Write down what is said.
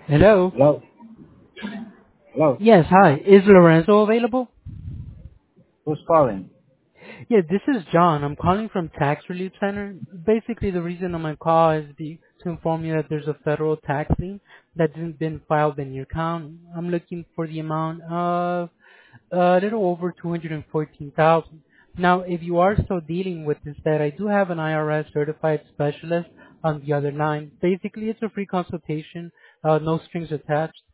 Hello. Hello? Hello? Yes, hi. Is Lorenzo available? Who's calling? Yeah, this is John. I'm calling from Tax Relief Center. Basically, the reason of my call is to inform you that there's a federal tax lien that hasn't been filed in your county. I'm looking for the amount of a little over 214,000. Now, if you are still dealing with this debt, I do have an IRS certified specialist on the other line. Basically, it's a free consultation, no strings attached.